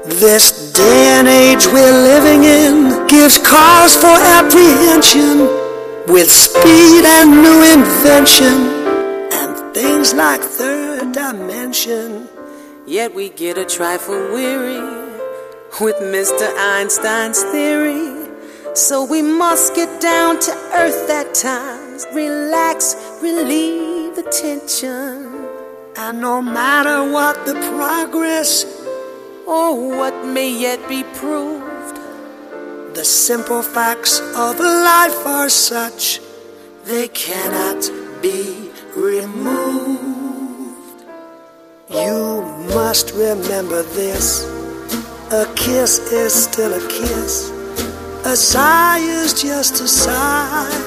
This day and age we're living in gives cause for apprehension, with speed and new invention and things like third dimension. Yet we get a trifle weary with Mr. Einstein's theory. So we must get down to earth at times, relax, relieve the tension. And no matter what the progress or what may yet be proved, the simple facts of life are such they cannot be removed. You must remember this: a kiss is still a kiss, a sigh is just a sigh.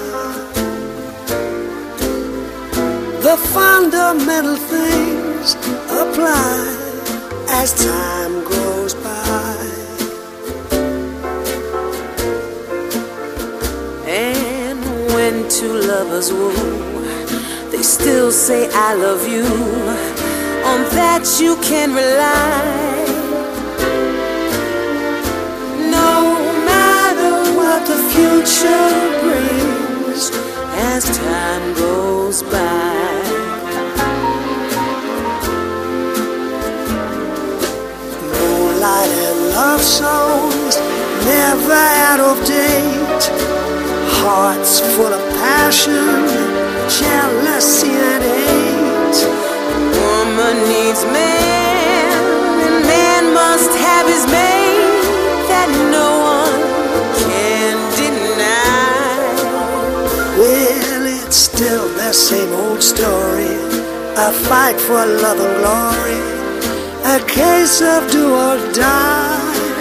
The fundamental things apply as time goes by. And when two lovers woo, they still say I love you. On that you can rely. No matter what the future brings as time goes by. Moonlight and love songs never out of date. Hearts full of passion, jealousy and hate. Woman needs man, and man must have his mate, that no one can deny. Well, it's still the same old story, a fight for love and glory, a case of do or die.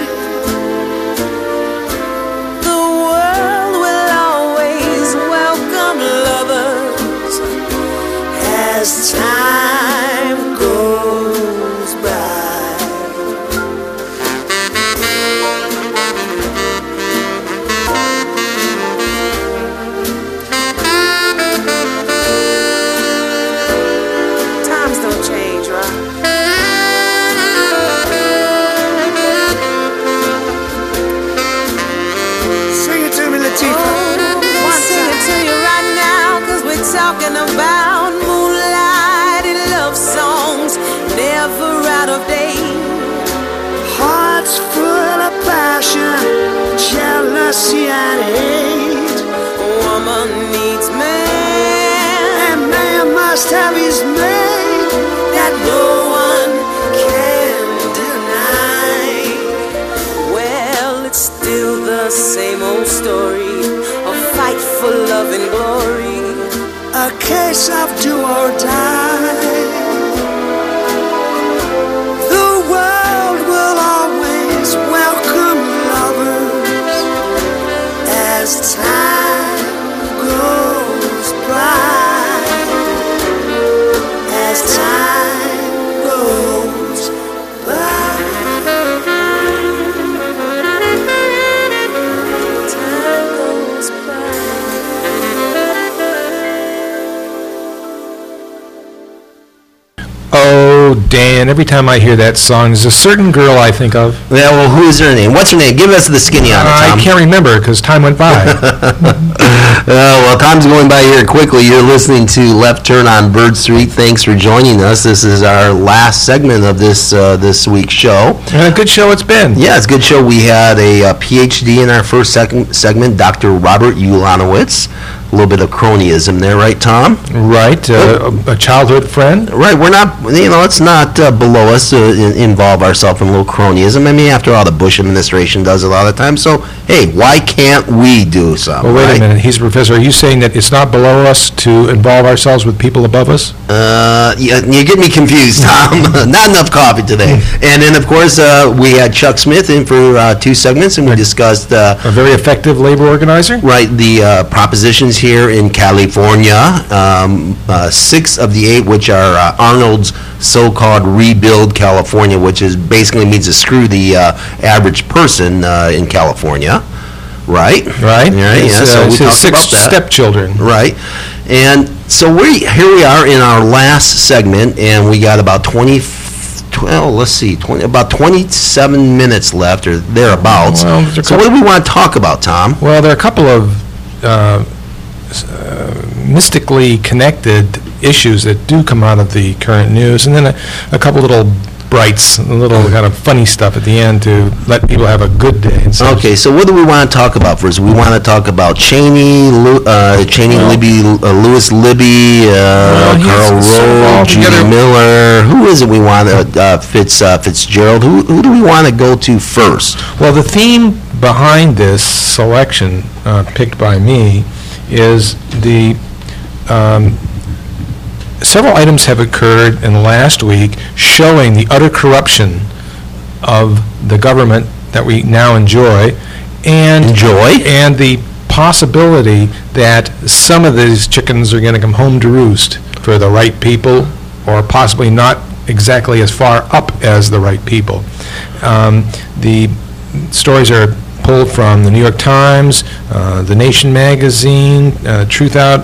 The world will always welcome lovers as time goes by. Times don't change, right? Talking about moonlight and love songs, never out of date. Hearts full of passion, jealousy and hate. Woman needs man, and man must have his mate, that no one can deny. Well, it's still the same old story, a fight for love and glory, a case of do or die. The world will always welcome lovers as time goes by. As time goes by. Time goes by. Oh, Dan, every time I hear that song, there's a certain girl I think of. Yeah, well, who is her name? What's her name? Give us the skinny on it, Tom. I can't remember because time went by. Well, time's going by here quickly. You're listening to Left Turn on Bird Street. Thanks for joining us. This is our last segment of this week's show. And a good show it's been. Yeah, it's a good show. We had a PhD in our first segment, Dr. Robert Ulanowitz. A little bit of cronyism there, right, Tom? Right, a childhood friend. Right, we're not, let's not below us involve ourselves in a little cronyism. I mean, after all, the Bush administration does it a lot of times. So, hey, why can't we do something? Well, wait right? a minute. He's a professor. Are you saying that it's not below us to involve ourselves with people above us? Yeah, you get me confused, Tom. Not enough coffee today. And then, of course, we had Chuck Smith in for 2 segments, and we discussed a very effective labor organizer. Right, the propositions here in California, 6 of the 8, which are Arnold's so-called Rebuild California, which is basically means to screw the average person in California. Right. Yeah, so we talked 6 about that. stepchildren. Right. And so here we are in our last segment, and we got about 20 let's see, about 27 minutes left or thereabouts. Well, so what do we want to talk about, Tom? Well, there are a couple of mystically connected issues that do come out of the current news, and then a couple little brights, a little kind of funny stuff at the end to let people have a good day. Okay, so what do we want to talk about first? We want to talk about Cheney, Libby, Lewis Libby, Karl Rove, Judy Miller. Who is it we want to, Fitzgerald? Who do we want to go to first? Well, the theme behind this selection, picked by me, is the several items have occurred in the last week showing the utter corruption of the government that we now enjoy, and the possibility that some of these chickens are going to come home to roost for the right people, or possibly not exactly as far up as the right people. The stories are pulled from the New York Times, The Nation magazine, Truth Out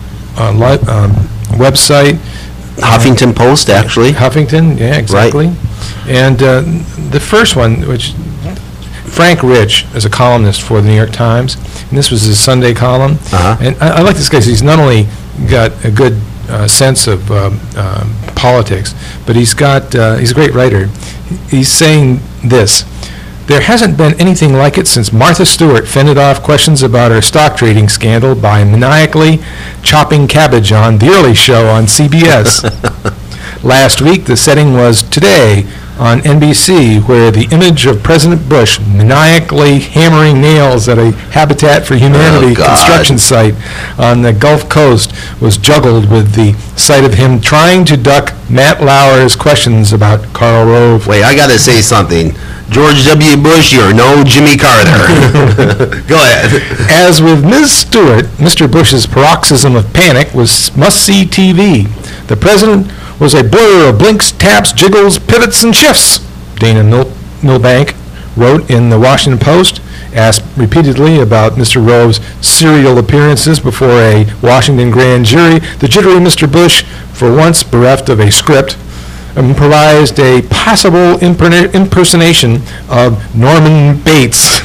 website. Huffington Post, actually. Huffington, yeah, exactly. Right. And the first one, which Frank Rich is a columnist for the New York Times, and this was his Sunday column. Uh-huh. And I like this guy because he's not only got a good sense of politics, but he's a great writer. He's saying this: there hasn't been anything like it since Martha Stewart fended off questions about her stock trading scandal by maniacally chopping cabbage on The Early Show on CBS. Last week, the setting was Today on NBC, where the image of President Bush maniacally hammering nails at a Habitat for Humanity construction site on the Gulf Coast was juggled with the sight of him trying to duck Matt Lauer's questions about Karl Rove. Wait, I got to say something. George W. Bush, you're no Jimmy Carter. Go ahead. As with Ms. Stewart, Mr. Bush's paroxysm of panic was must-see TV. The president was a blur of blinks, taps, jiggles, pivots, and shifts, Dana Milbank wrote in the Washington Post, asked repeatedly about Mr. Rove's serial appearances before a Washington grand jury. The jittery Mr. Bush, for once bereft of a script, improvised a possible impersonation of Norman Bates,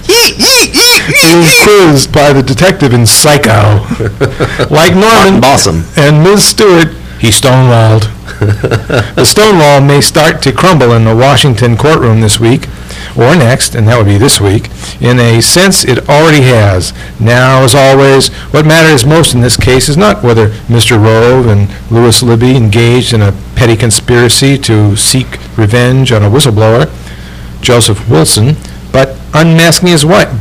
being quizzed by the detective in Psycho. Like Norman and Ms. Stewart, he stonewalled. The stonewall may start to crumble in the Washington courtroom this week, or next, and that would be this week. In a sense, it already has. Now, as always, what matters most in this case is not whether Mr. Rove and Lewis Libby engaged in a petty conspiracy to seek revenge on a whistleblower, Joseph Wilson, but unmasking his wife,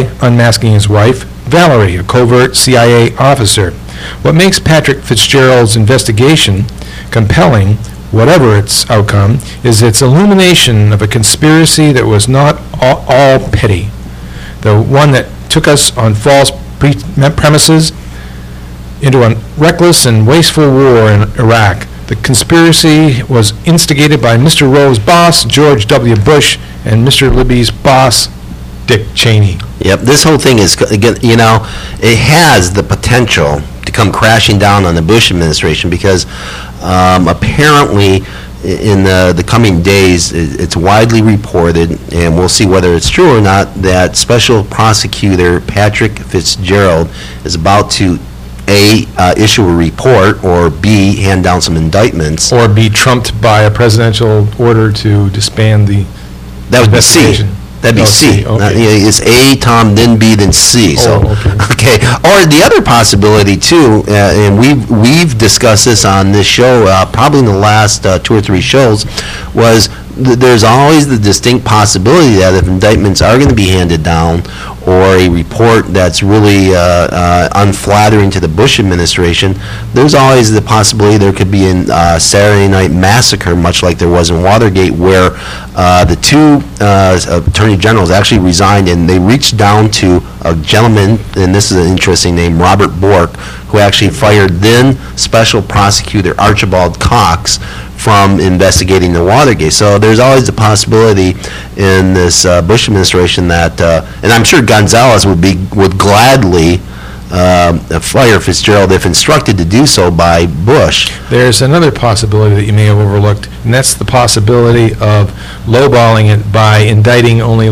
Valerie, a covert CIA officer. What makes Patrick Fitzgerald's investigation compelling, whatever its outcome, is its illumination of a conspiracy that was not all petty. The one that took us on false premises into a reckless and wasteful war in Iraq. The conspiracy was instigated by Mr. Rove's boss, George W. Bush, and Mr. Libby's boss, Dick Cheney. Yep, this whole thing is, it has the potential to come crashing down on the Bush administration because apparently in the coming days, it's widely reported, and we'll see whether it's true or not, that Special Prosecutor Patrick Fitzgerald is about to issue a report, or B, hand down some indictments. Or be trumped by a presidential order to disband the investigation. That'd be C. Okay. It's A, Tom, then B, then C. So, okay. Or the other possibility too, and we've discussed this on this show, probably in the last 2 or 3 shows, was there's always the distinct possibility that if indictments are going to be handed down, or a report that's really unflattering to the Bush administration, there's always the possibility there could be a Saturday Night Massacre, much like there was in Watergate, where the 2 attorney generals actually resigned, and they reached down to a gentleman, and this is an interesting name, Robert Bork, who actually fired then Special Prosecutor Archibald Cox from investigating the Watergate. So there's always the possibility in this Bush administration that, and I'm sure Gonzalez would gladly fire Fitzgerald if instructed to do so by Bush. There's another possibility that you may have overlooked, and that's the possibility of lowballing it by indicting only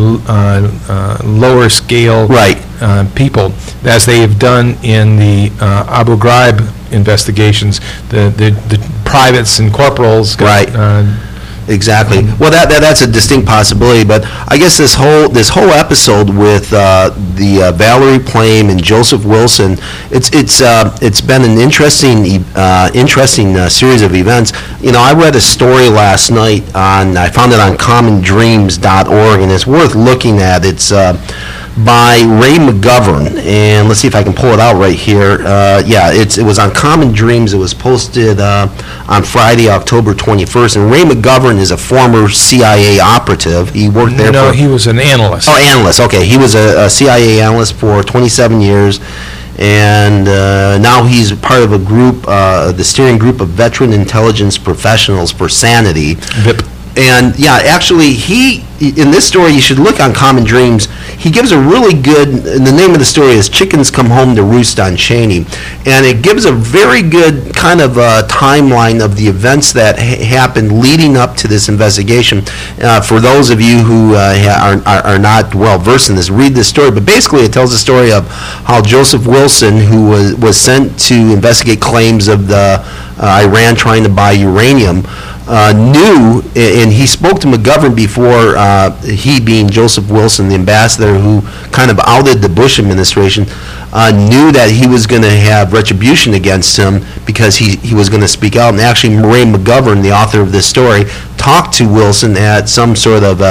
lower scale people, as they have done in the Abu Ghraib investigations. The privates and corporals got, Exactly. Well, that's a distinct possibility, but I guess this whole episode with the Valerie Plame and Joseph Wilson, it's been an interesting series of events. You know, I read a story last night I found it on commondreams.org, and it's worth looking at. It's by Ray McGovern, and let's see if I can pull it out right here. It was on Common Dreams. It was posted on Friday, October 21st, and Ray McGovern is a former CIA operative. He worked there No, he was an analyst. Oh, analyst, okay. He was a CIA analyst for 27 years, and now he's part of a group, the steering group of veteran intelligence professionals for Sanity. VIP. And actually, in this story, you should look on Common Dreams. He gives a really good, the name of the story is Chickens Come Home to Roost on Cheney. And it gives a very good kind of timeline of the events that happened leading up to this investigation. For those of you who are not well versed in this, read this story. But basically, it tells the story of how Joseph Wilson, who was sent to investigate claims of Iran trying to buy uranium, knew, and he spoke to McGovern before, he being Joseph Wilson, the ambassador who kind of outed the Bush administration, knew that he was going to have retribution against him because he was going to speak out. And actually, Ray McGovern, the author of this story, talked to Wilson at some sort of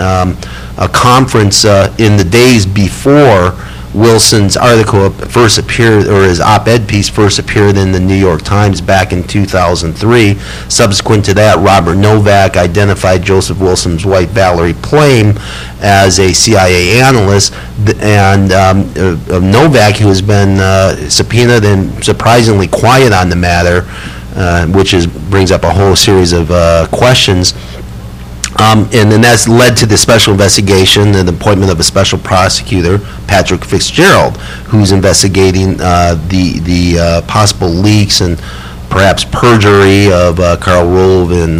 a conference in the days before Wilson's article first appeared, or his op-ed piece first appeared in the New York Times back in 2003. Subsequent to that, Robert Novak identified Joseph Wilson's wife, Valerie Plame, as a CIA analyst, and Novak, who has been subpoenaed and surprisingly quiet on the matter, which brings up a whole series of questions. And then that's led to the special investigation and the appointment of a special prosecutor, Patrick Fitzgerald, who's investigating the possible leaks and perhaps perjury of Karl Rove and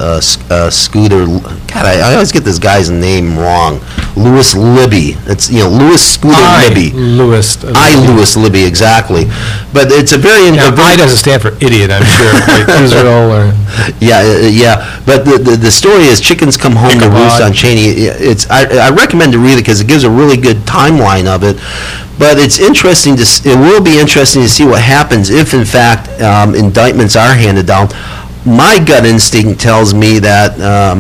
Scooter. God, I always get this guy's name wrong. Louis Libby. It's Louis Scooter Libby. Louis Libby, exactly. But it's a very. I doesn't stand for idiot, I'm sure. Like Israel or. Yeah. But the story is Chickens Come Home to Roost on Cheney. I recommend to read it because it gives a really good timeline of it. But it will be interesting to see what happens if, in fact, indictments are handed down. My gut instinct tells me that,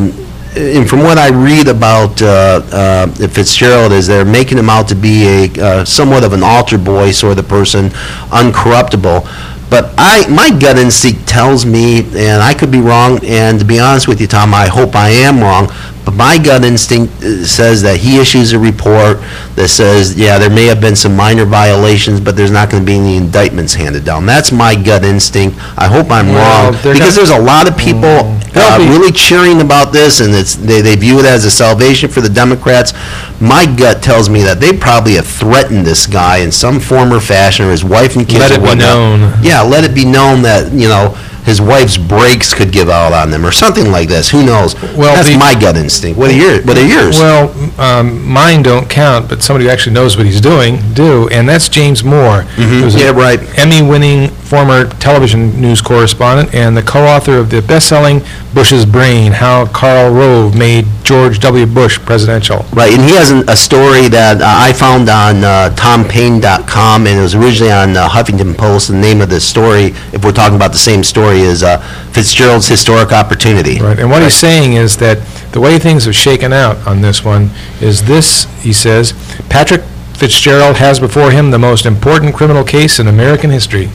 and from what I read about Fitzgerald, is they're making him out to be a somewhat of an altar boy sort of person, uncorruptible. But my gut instinct tells me, and I could be wrong, and to be honest with you, Tom, I hope I am wrong, but my gut instinct says that he issues a report that says, there may have been some minor violations, but there's not going to be any indictments handed down. That's my gut instinct. I hope I'm wrong, because there's a lot of people really cheering about this, and they view it as a salvation for the Democrats. My gut tells me that they probably have threatened this guy in some form or fashion, or his wife and kids. Let it be known. Yeah, let it be known that, his wife's brakes could give out on them or something like this. Who knows? Well, that's my gut instinct. What are yours? Well, mine don't count, but somebody who actually knows what he's doing do, and that's James Moore. Who's right. Emmy-winning former television news correspondent and the co-author of the best-selling Bush's Brain, How Karl Rove Made George W. Bush Presidential. Right, and he has a story that I found on TomPaine.com, and it was originally on Huffington Post. The name of the story, if we're talking about the same story, is Fitzgerald's Historic Opportunity. Right, and what he's saying is that the way things have shaken out on this one is this, he says, Patrick Fitzgerald has before him the most important criminal case in American history.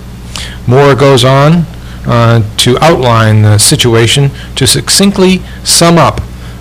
Moore goes on to outline the situation, to succinctly sum up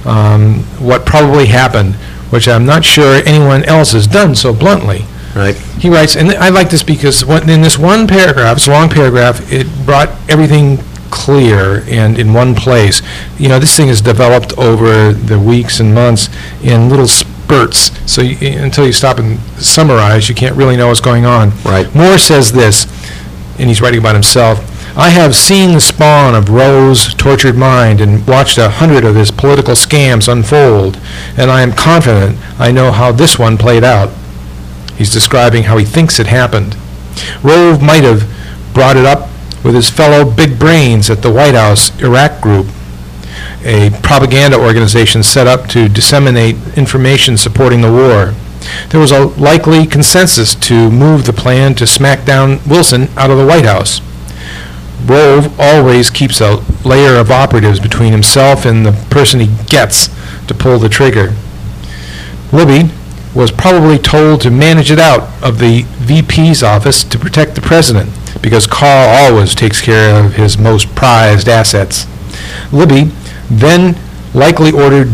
what probably happened, which I'm not sure anyone else has done so bluntly. Right. He writes, and I like this because in this one paragraph, it's a long paragraph, it brought everything clear and in one place. This thing is developed over the weeks and months in little spurts. So until you stop and summarize, you can't really know what's going on. Right. Moore says this, and he's writing about himself. I have seen the spawn of Rowe's tortured mind and watched 100 of his political scams unfold, and I am confident I know how this one played out. He's describing how he thinks it happened. Rowe might have brought it up with his fellow big brains at the White House Iraq Group, a propaganda organization set up to disseminate information supporting the war. There was a likely consensus to move the plan to smack down Wilson out of the White House. Rove always keeps a layer of operatives between himself and the person he gets to pull the trigger. Libby was probably told to manage it out of the VP's office to protect the president, because Carl always takes care of his most prized assets. Libby then likely ordered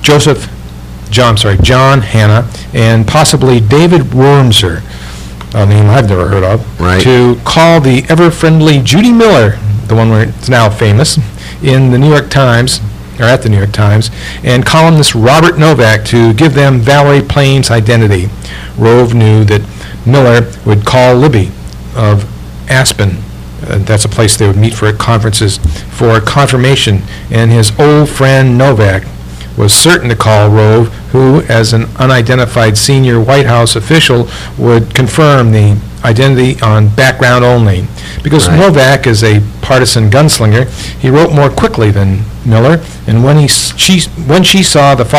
John Hanna and possibly David Wormser, a name I've never heard of, right, to call the ever-friendly Judy Miller, the one where it's now famous, in the New York Times, or at the New York Times, and columnist Robert Novak to give them Valerie Plame's identity. Rove knew that Miller would call Libby of Aspen. That's a place they would meet for conferences for confirmation, and his old friend Novak was certain to call Rove, who, as an unidentified senior White House official, would confirm the identity on background only. Because Right. Novak is a partisan gunslinger, he wrote more quickly than Miller, and when she saw the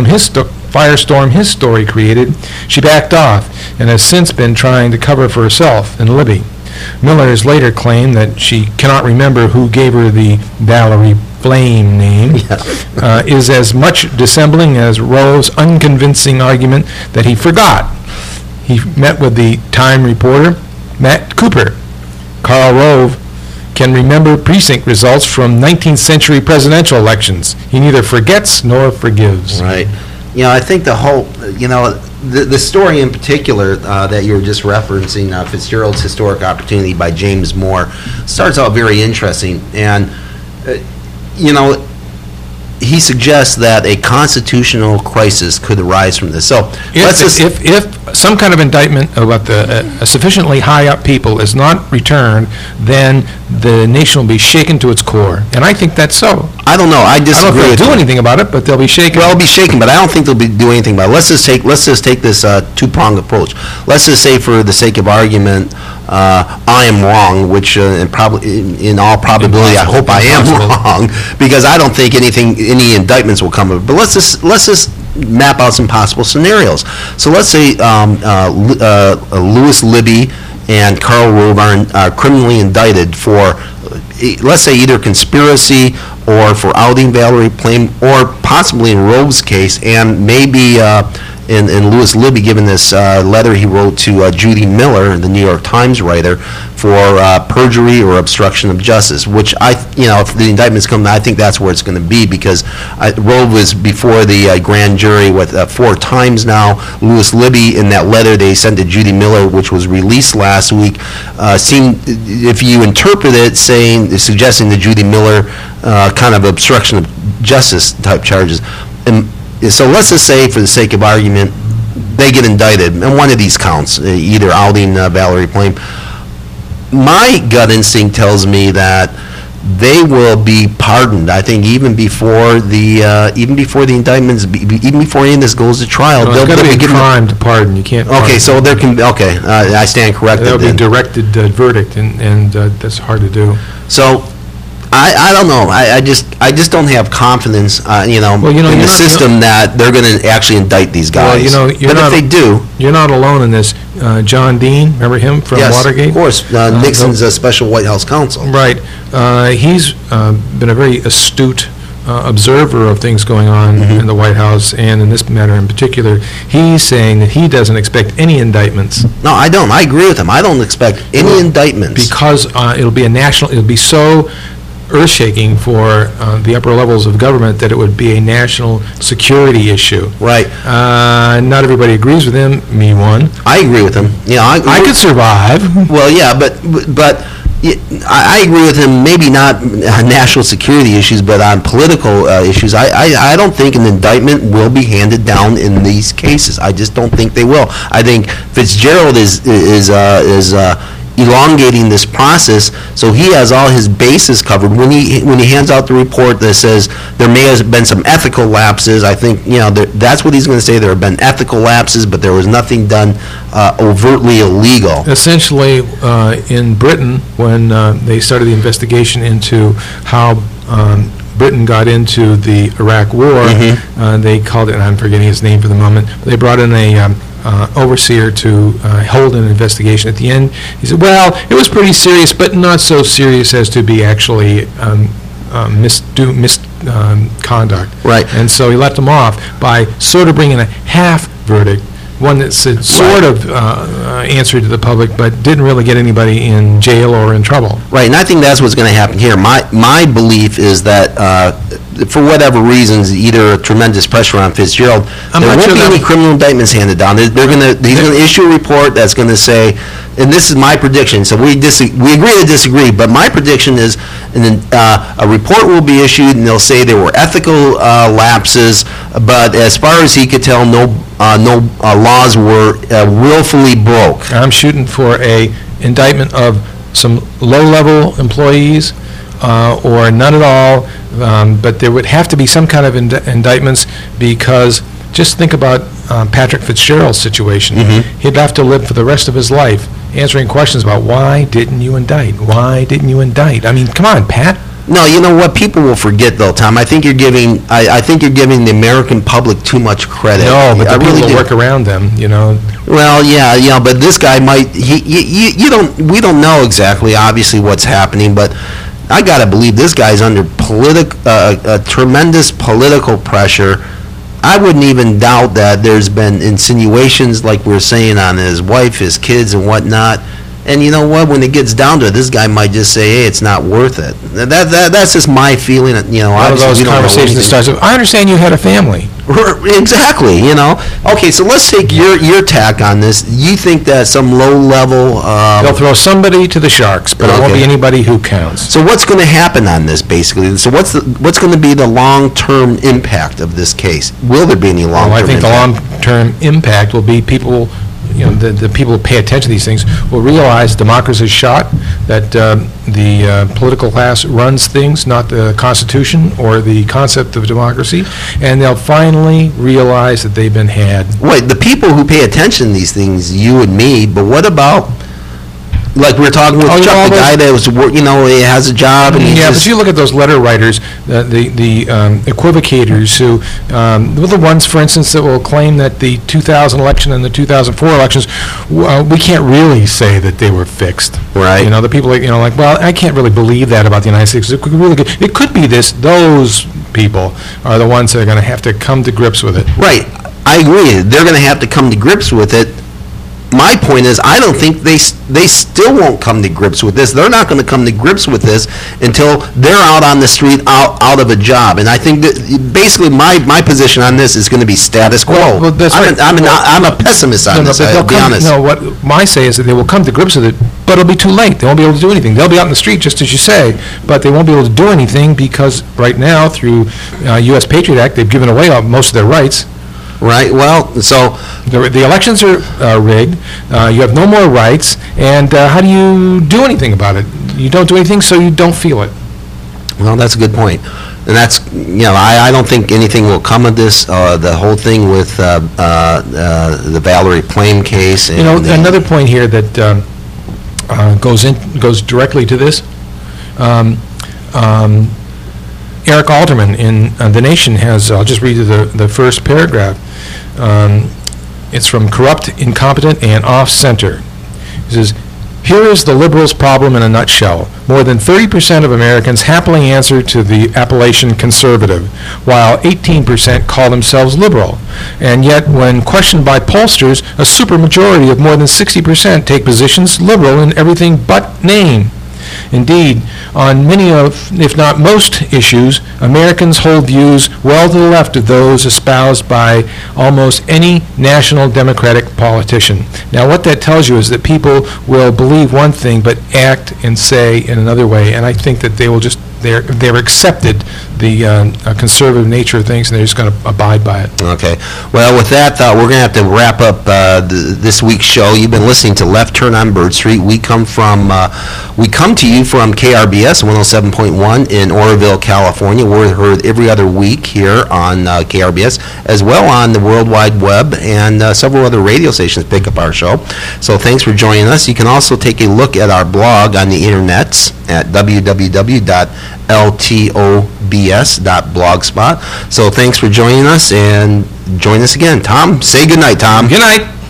firestorm his story created, she backed off and has since been trying to cover for herself and Libby. Miller has later claimed that she cannot remember who gave her the Valerie Flame name, is as much dissembling as Rowe's unconvincing argument that he forgot. He met with the Time reporter, Matt Cooper. Karl Rove can remember precinct results from 19th century presidential elections. He neither forgets nor forgives. Right. You know, I think the whole, you know, the story in particular that you were just referencing, Fitzgerald's Historic Opportunity by James Moore, starts out very interesting. And, you know, he suggests that a constitutional crisis could arise from this. So If some kind of indictment about the sufficiently high up people is not returned, then the nation will be shaken to its core. And I think that's so. I don't know. I disagree. I don't know if with they'll do you. anything about it, but they'll be shaken. Well, it'll be shaken, but I don't think they'll be doing anything about it. Let's just take this two-pronged approach. Let's just say, for the sake of argument, I am wrong, which in all probability, I hope I am wrong, because I don't think any indictments will come of it. But let's just map out some possible scenarios. So let's say Louis Libby and Karl Rove are criminally indicted for, let's say, either conspiracy or for outing Valerie Plame, or possibly in Rove's case, and maybe in Louis Libby, given this letter he wrote to Judy Miller, the New York Times writer, for perjury or obstruction of justice, which if the indictments come, I think that's where it's going to be, because Rove was before the grand jury 4 times now. Louis Libby, in that letter they sent to Judy Miller, which was released last week, seemed, if you interpret it, suggesting to Judy Miller kind of obstruction of justice type charges. And so let's just say, for the sake of argument, they get indicted in one of these counts, either outing Valerie Plame. My gut instinct tells me that they will be pardoned. I think even before the indictments, even before any of this goes to trial, No, it's got to be a crime to pardon. You can't. Okay, pardon. So there can. Okay, I stand corrected. That'll be then. directed verdict, and that's hard to do. So I don't know. I just don't have confidence, in the system that they're going to actually indict these guys. Well, but if they do, you're not alone in this. John Dean, remember him from yes, Watergate? Of course, Nixon's a special White House counsel. Right. He's been a very astute observer of things going on in the White House, and in this matter in particular. He's saying that he doesn't expect any indictments. No, I don't. I agree with him. I don't expect any indictments. Because it'll be so earth-shaking for the upper levels of government that it would be a national security issue. Right. Not everybody agrees with him, me one. I agree with him. I could survive. Well, yeah, but I agree with him, maybe not on national security issues, but on political issues. I don't think an indictment will be handed down in these cases. I just don't think they will. I think Fitzgerald is elongating this process, so he has all his bases covered. When he hands out the report that says there may have been some ethical lapses, I think that's what he's going to say. There have been ethical lapses, but there was nothing done overtly illegal. Essentially, in Britain, when they started the investigation into how Britain got into the Iraq War, they called it, and I'm forgetting his name for the moment, they brought in a overseer to hold an investigation. At the end, he said, well, it was pretty serious, but not so serious as to be actually misconduct. Right. And so he let them off by sort of bringing a half verdict, one that said sort of answered to the public, but didn't really get anybody in jail or in trouble. Right, and I think that's what's going to happen here. My belief is that for whatever reasons, either tremendous pressure on Fitzgerald, there won't be any criminal indictments handed down. He's going to issue a report that's going to say, and this is my prediction, so we agree to disagree, but my prediction is a report will be issued and they'll say there were ethical lapses, but as far as he could tell, no laws were willfully broke. I'm shooting for a indictment of some low-level employees or none at all, but there would have to be some kind of indictments, because just think about Patrick Fitzgerald's situation. He'd have to live for the rest of his life answering questions about why didn't you indict? Why didn't you indict? I mean, come on, Pat. No, you know what? People will forget, though, Tom. I think you're giving the American public too much credit. No, but the people that work around them, Well, yeah, but this guy might. We don't know exactly, obviously, what's happening, but I gotta believe this guy's under tremendous political pressure. I wouldn't even doubt that there's been insinuations, like we're saying, on his wife, his kids, and whatnot. And you know what? When it gets down to it, this guy might just say, "Hey, it's not worth it." That's just my feeling. One of those conversations that starts with, "I understand you had a family." Exactly. Okay, so let's take your tack on this. You think that some low-level they'll throw somebody to the sharks, but it won't be anybody who counts. So what's going to happen on this, basically? So what's going to be the long-term impact of this case? Will there be any long-term impact? I think the long-term impact will be people. The people who pay attention to these things will realize democracy is shot, that the political class runs things, not the Constitution or the concept of democracy, and they'll finally realize that they've been had. Wait, the people who pay attention to these things, you and me, but what about, like we were talking with Chuck, the guy that was, he has a job. And but you look at those letter writers, the equivocators who, the ones, for instance, that will claim that the 2000 election and the 2004 elections, we can't really say that they were fixed. Right. The people, well, I can't really believe that about the United States. It could be this. Those people are the ones that are going to have to come to grips with it. Right. I agree. They're going to have to come to grips with it. My point is, I don't think they still won't come to grips with this. They're not going to come to grips with this until they're out on the street, out of a job. And I think that basically my position on this is going to be status quo. Well, that's right. I'm a pessimist on this, I'll be honest. No, what my say is that they will come to grips with it, but it'll be too late. They won't be able to do anything. They'll be out in the street, just as you say, but they won't be able to do anything because right now, through U.S. Patriot Act, they've given away most of their rights. Right. Well, so the elections are rigged. You have no more rights, and how do you do anything about it? You don't do anything, so you don't feel it. Well, that's a good point, and that's I don't think anything will come of this. The whole thing with the Valerie Plame case. And another point here that goes directly to this. Eric Alderman in The Nation has, I'll just read you the first paragraph. It's from Corrupt, Incompetent, and Off-Center. He says, "Here is the liberals' problem in a nutshell. More than 30% of Americans happily answer to the appellation conservative, while 18% call themselves liberal. And yet, when questioned by pollsters, a supermajority of more than 60% take positions liberal in everything but name. Indeed, on many of, if not most issues, Americans hold views well to the left of those espoused by almost any national Democratic politician. Now, what that tells you is that people will believe one thing but act and say in another way, and I think that they will just, they're accepted the conservative nature of things, and they're just going to abide by it. Okay. Well, with that, we're going to have to wrap up this week's show. You've been listening to Left Turn on Bird Street. We come to you from KRBS 107.1 in Oroville, California. We're heard every other week here on KRBS, as well on the World Wide Web, and several other radio stations pick up our show. So thanks for joining us. You can also take a look at our blog on the internets at www.ltobs.blogspot. So thanks for joining us, and join us again. Tom, say good night, Tom. Good night.